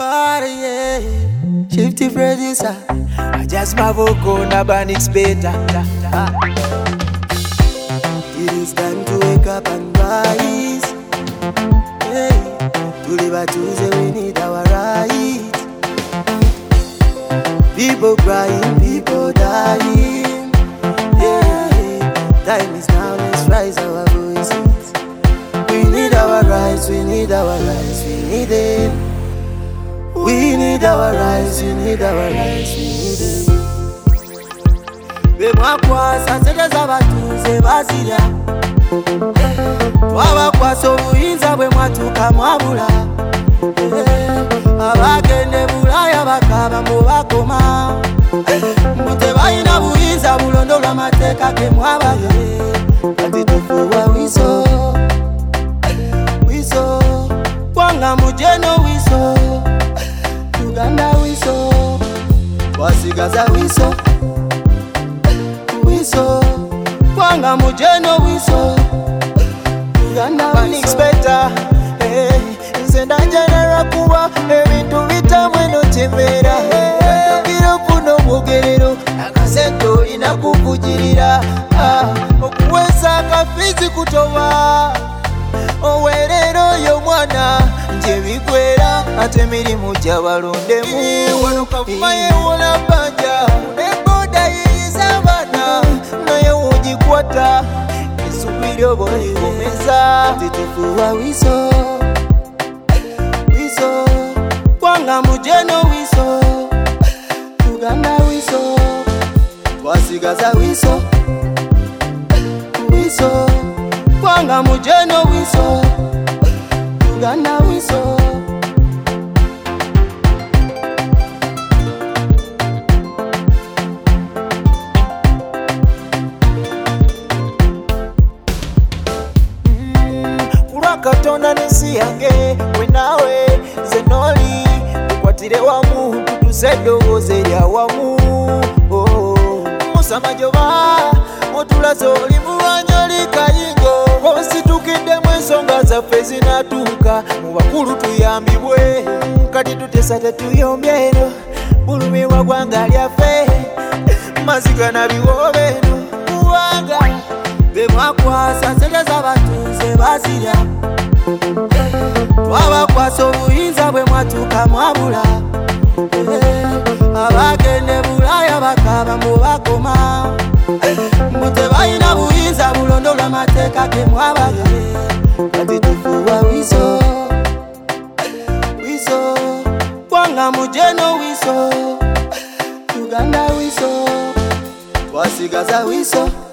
yeah. Shifty producer, I just my vocal, Nabanix beta. It is time to wake up and rise. Hey, to live a Tuesday, we need our right. People crying, people dying. Yeah, time is now, let's rise our voices. We need our rights, we need our rights, we need it. We need our rights, we need our rights, we need it. Bemwakwasa sente z'abatuuze bazirya. Twabakwasa obuyinza bwe mwatuuka mwabula. Abagende Bulaaya bakaaba mu bakoma. Mbu tebalina buyinza bulondolwa amateeka ge mwabaye. Kati tufuuwa wiso, wiso, gwanga mujeno wiso, Uganda wiso, wasigaza wiso, wiso, gwanga mujeno wiso, Uganda wiso. Better, hey, nze ndajanara kuba ebintu bitamweno temera. Biro kuno bwogerero akasente olina kukugirira. Okuwesa akafizi kutoba owerero yo mwana nje bigwera ate emirimu gyabalondemu. Wano kavuma yewola bbanja eboda yiyiza abaana naye wogikwata esubiri oba olikomeza. Titufuuwa wiso, wiso, gwanga mujeno wiso, Uganda wiso, wasigaza wiso, wiso, gwanga mujeno wiso, Uganda wiso. Kulwa Katonda n'ensi yange we naawe nze n'oli tukwatire wamu tutuze eddoboozi erya wamu. Musa Majoba otulaze oli mulwanyi oli kayingo. Ositukiddemu ensonga zaffe zinatuuka mu bakulu tuyambibwe. Kati tutesa tetuyombye eno bulumirwa gwanga lyaffe maziga na biwoobe eno muwanga. Bemwakwasa sente z'abatuuze bazirya. Twabakwasa obuyinza bwe mwatuuka mwabula. Abagende Bulaaya bakaaba mu bakoma. Mbu tebalina buyinza bulondolwa amateeka ge mwabaye. Kati tufuuwa wiso, wiso, gwanga mujeno wiso, Uganda wiso, wasigaza wiso.